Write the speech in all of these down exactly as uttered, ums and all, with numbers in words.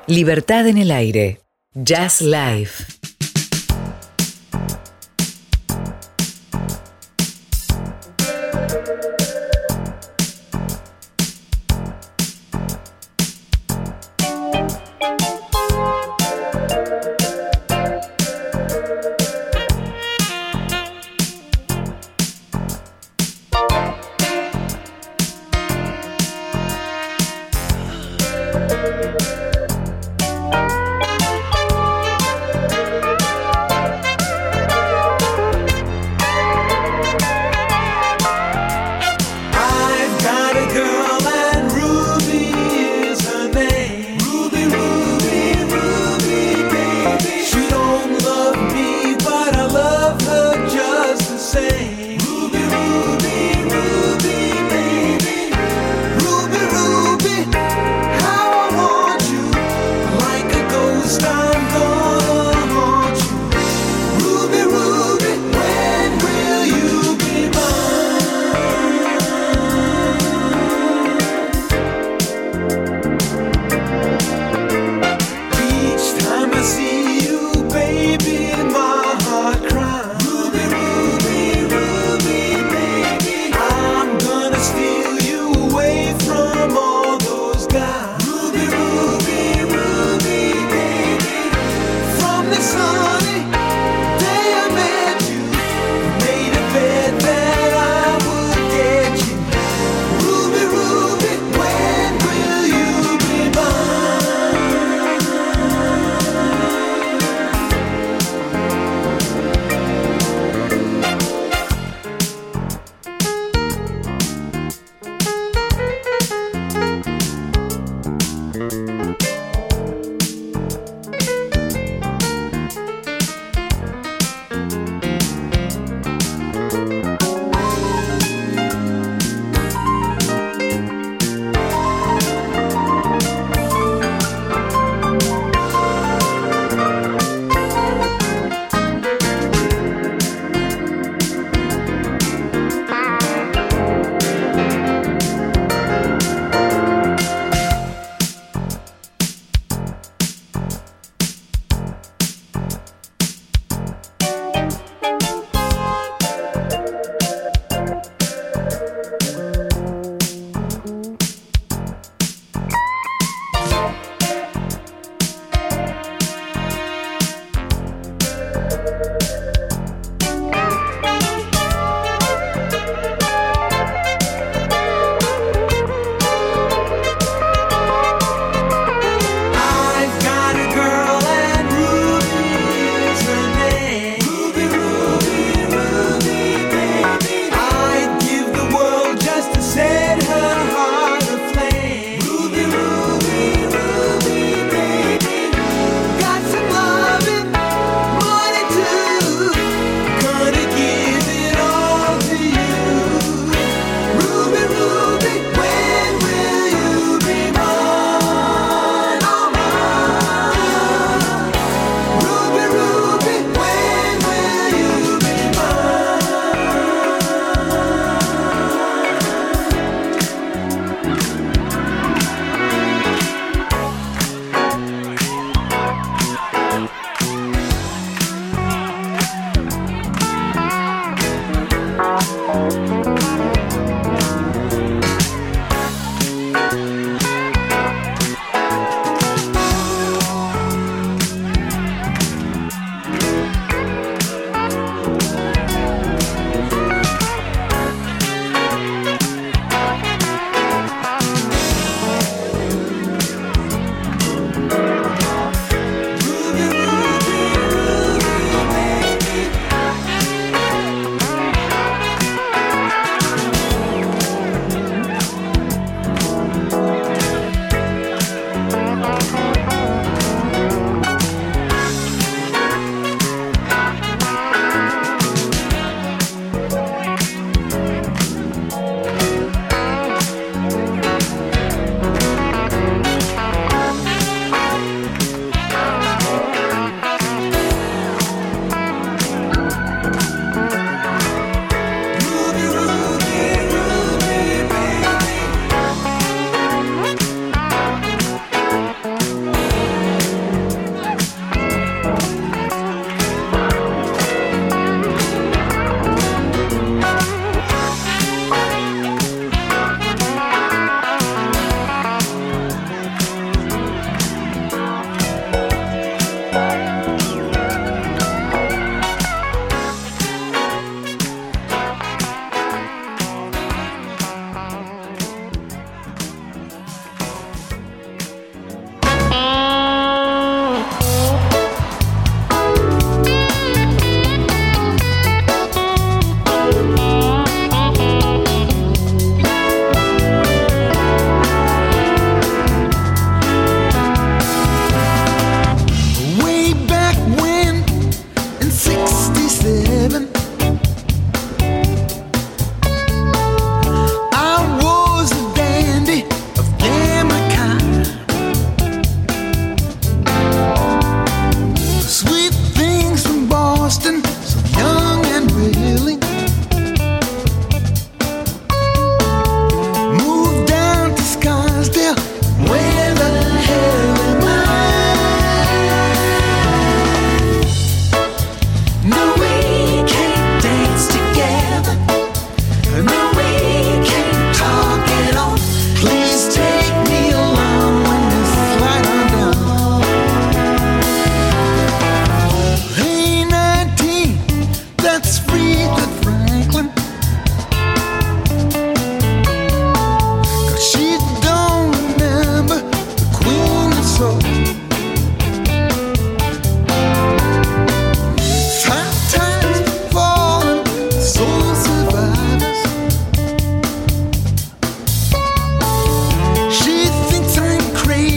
Libertad en el aire. Jazz Live. I've got a girl and Ruby is her name. Ruby, Ruby.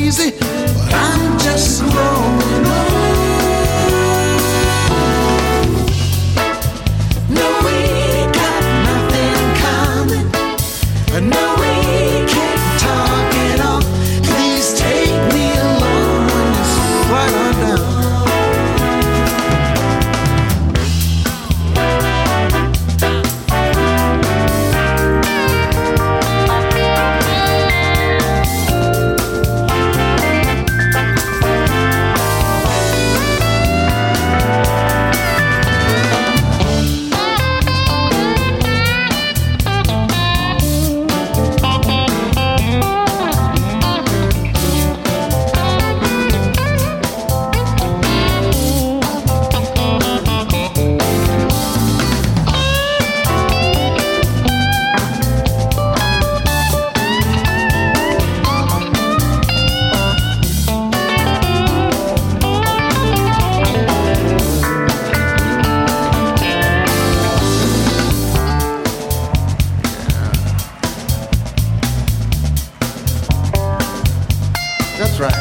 easy, but I'm just growing old. No, we got nothing common. No, we can't talk at all. Please take me along when you slide on down. That's right.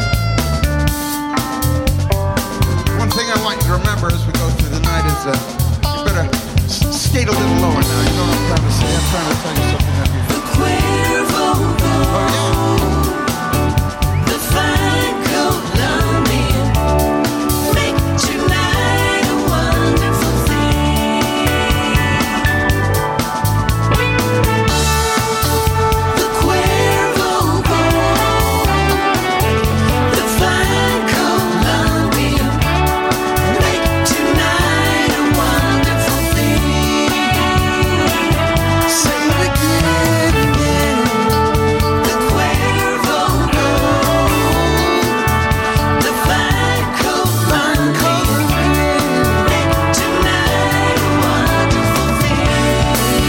One thing I want you to remember as we go through the night is uh, you better s- skate a little lower now. You know what I'm trying to say? I'm trying to tell you something that you... The Cuervo Gold, oh, yeah. The fine Colombian, make tonight a wonderful thing. The Cuervo Gold, the fine Colombian, make tonight a wonderful thing. Say it again, again. The Cuervo Gold, the fine Colombian, make tonight a wonderful thing.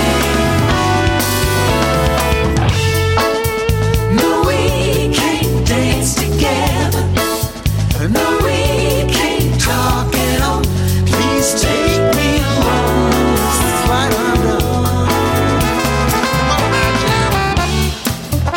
No, we can't dance together. No, we can't talk at all. Please take me along. Slide on down. Come on now, Jim.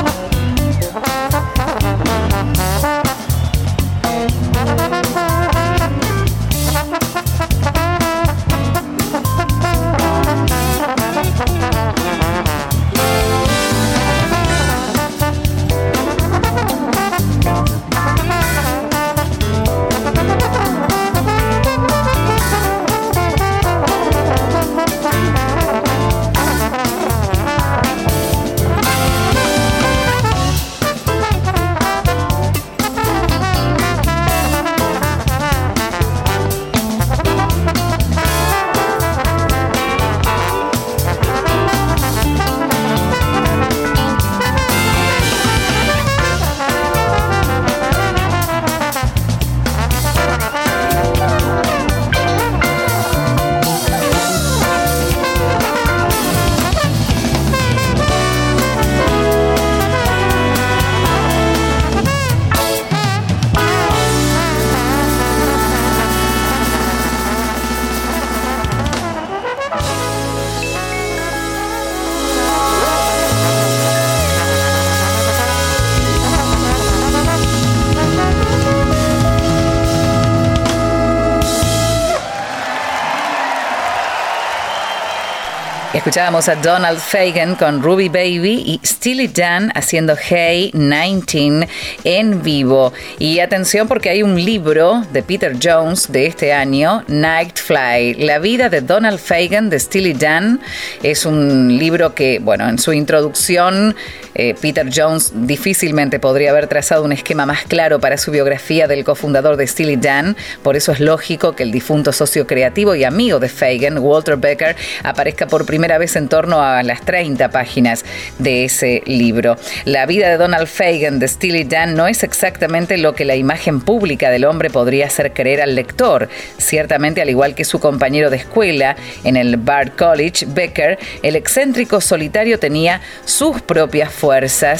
Escuchábamos a Donald Fagen con Ruby Baby y Steely Dan haciendo Hey diecinueve en vivo. Y atención porque hay un libro de Peter Jones de este año, Night Fly, la vida de Donald Fagen de Steely Dan. Es un libro que, bueno, en su introducción eh, Peter Jones difícilmente podría haber trazado un esquema más claro para su biografía del cofundador de Steely Dan. Por eso es lógico que el difunto socio creativo y amigo de Fagen, Walter Becker, aparezca por primera vez en torno a las treinta páginas de ese libro. La vida de Donald Fagen de Steely Dan no es exactamente lo que la imagen pública del hombre podría hacer creer al lector. Ciertamente, al igual que su compañero de escuela en el Bard College, Becker, el excéntrico solitario tenía sus propias fuerzas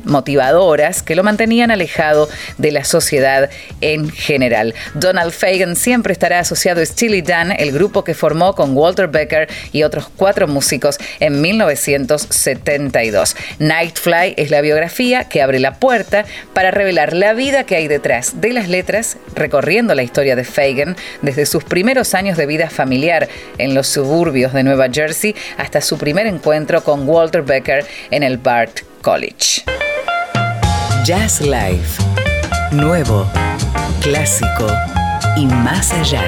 motivadoras que lo mantenían alejado de la sociedad en general. Donald Fagen siempre estará asociado a Steely Dan, el grupo que formó con Walter Becker y otros cuatro músicos en mil novecientos setenta y dos. Nightfly es la biografía que abre la puerta para revelar la vida que hay detrás de las letras, recorriendo la historia de Fagen desde sus primeros años de vida familiar en los suburbios de Nueva Jersey hasta su primer encuentro con Walter Becker en el Bard College. Jazz Live. Nuevo, clásico y más allá.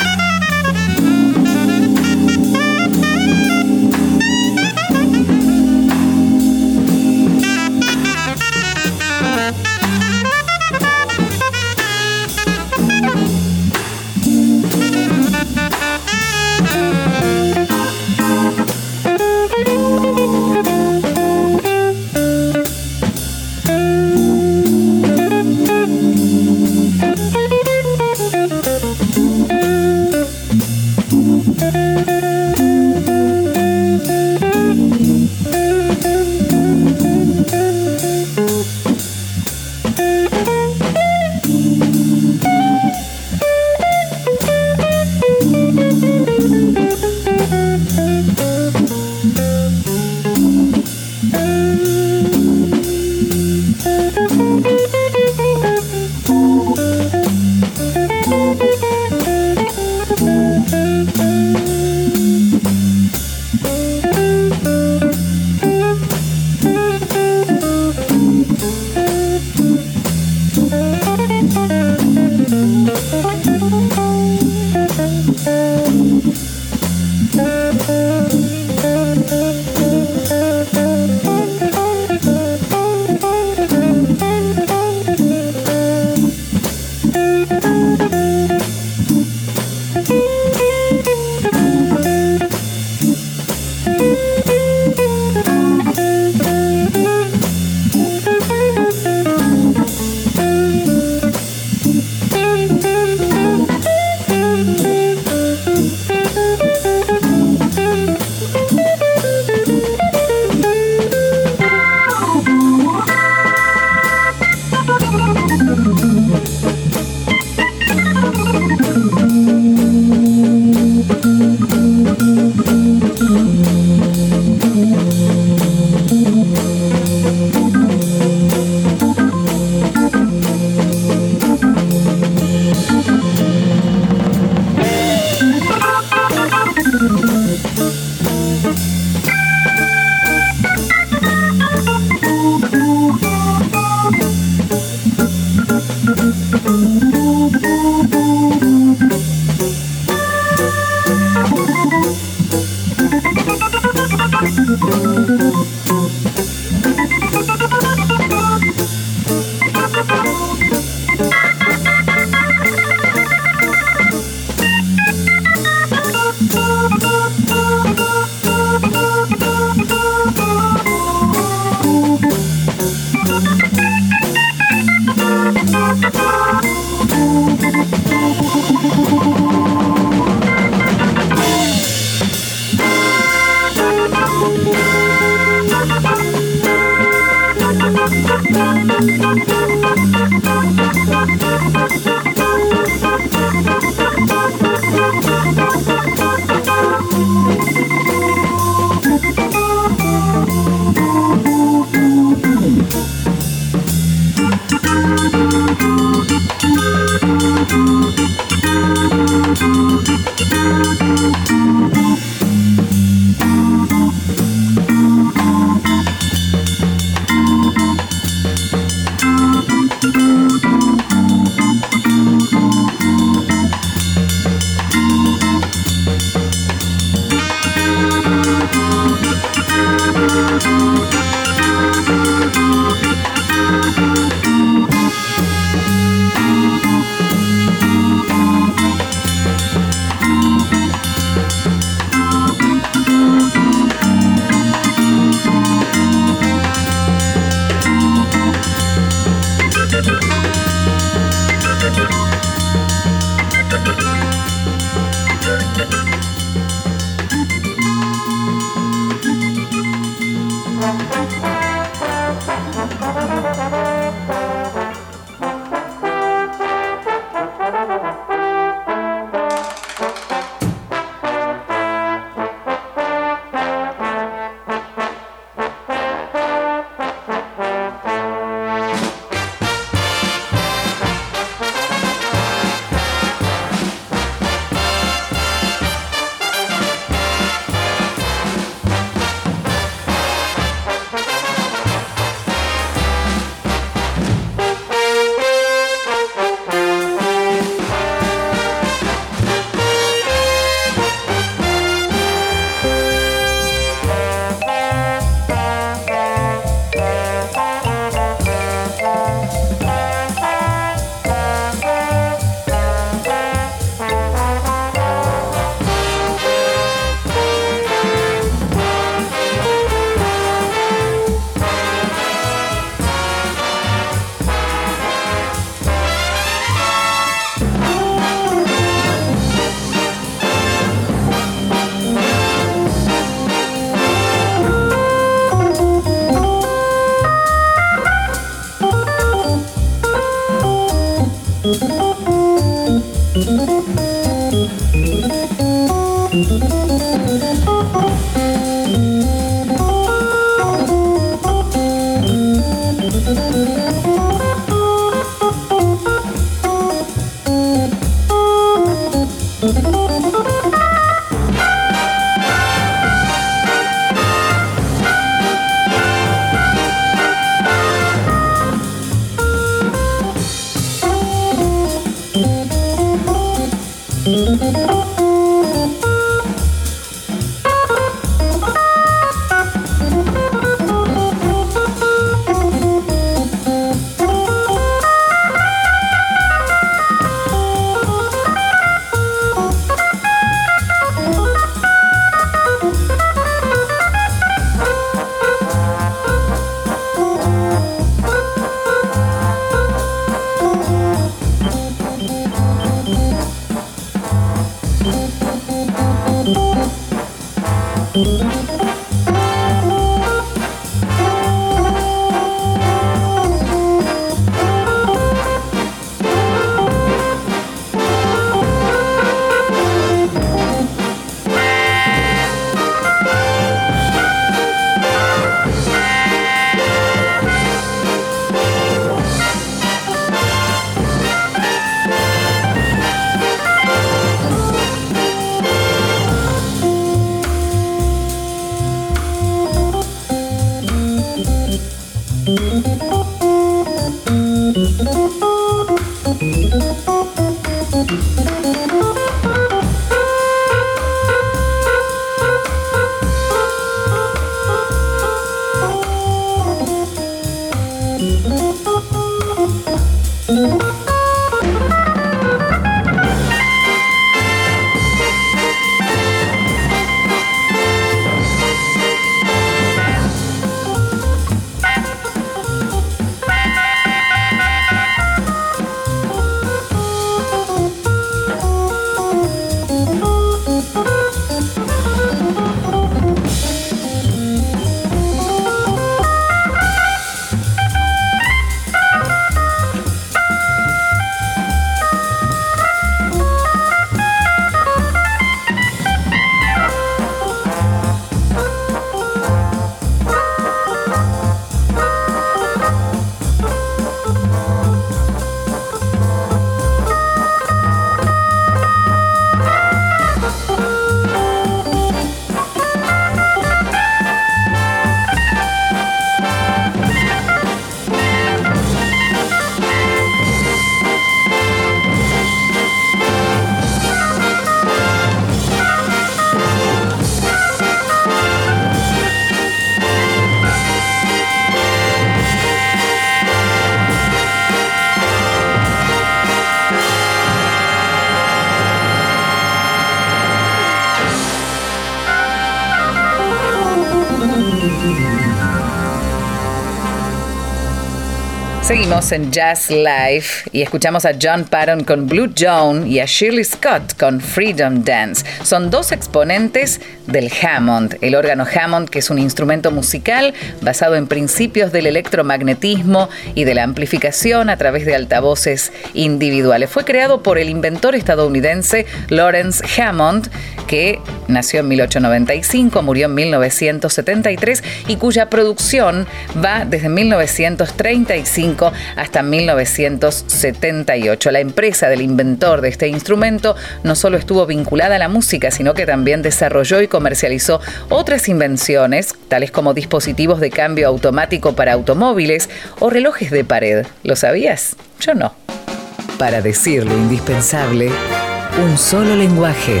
Seguimos en Jazz Life y escuchamos a John Patton con Blue Joan y a Shirley Scott con Freedom Dance. Son dos exponentes del Hammond, el órgano Hammond, que es un instrumento musical basado en principios del electromagnetismo y de la amplificación a través de altavoces individuales. Fue creado por el inventor estadounidense Lawrence Hammond, que nació en mil ochocientos noventa y cinco, murió en mil novecientos setenta y tres y cuya producción va desde mil novecientos treinta y cinco hasta mil novecientos setenta y ocho. La empresa del inventor de este instrumento no solo estuvo vinculada a la música, sino que también desarrolló y comercializó otras invenciones, tales como dispositivos de cambio automático para automóviles o relojes de pared. ¿Lo sabías? Yo no. Para decir lo indispensable, un solo lenguaje.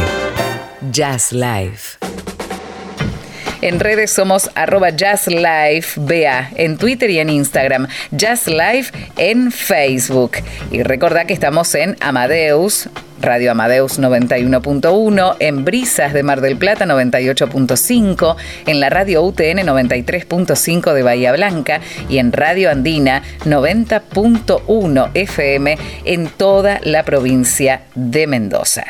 Jazz Life. En redes somos arroba jazzlifeba, en Twitter y en Instagram, Jazz Life en Facebook. Y recordá que estamos en Amadeus, Radio Amadeus noventa y uno punto uno, en Brisas de Mar del Plata noventa y ocho punto cinco, en la Radio U T N noventa y tres punto cinco de Bahía Blanca y en Radio Andina noventa punto uno F M en toda la provincia de Mendoza.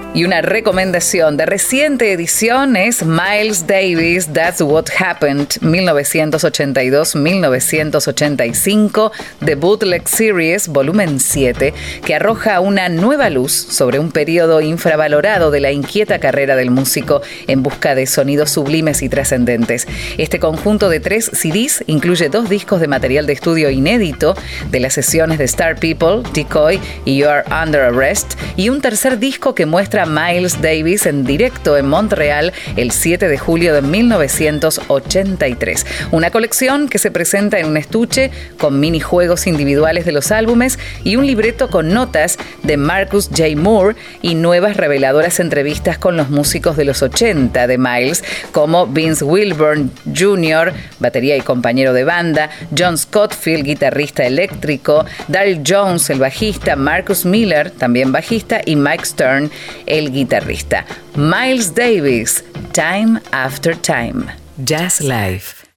Y una recomendación de reciente edición es Miles Davis, That's What Happened, mil novecientos ochenta y dos a mil novecientos ochenta y cinco, The Bootleg Series, volumen siete, que arroja una nueva luz sobre un periodo infravalorado de la inquieta carrera del músico en busca de sonidos sublimes y trascendentes. Este conjunto de tres C Ds incluye dos discos de material de estudio inédito de las sesiones de Star People, Decoy y You Are Under Arrest, y un tercer disco que muestra Miles Davis en directo en Montreal el siete de julio de mil novecientos ochenta y tres. Una colección que se presenta en un estuche con minijuegos individuales de los álbumes y un libreto con notas de Marcus J. Moore y nuevas reveladoras entrevistas con los músicos de los ochenta de Miles, como Vince Wilburn junior, batería y compañero de banda, John Scottfield, guitarrista eléctrico, Daryl Jones, el bajista, Marcus Miller, también bajista, y Mike Stern, el guitarrista. Miles Davis, Time After Time. Jazz Live.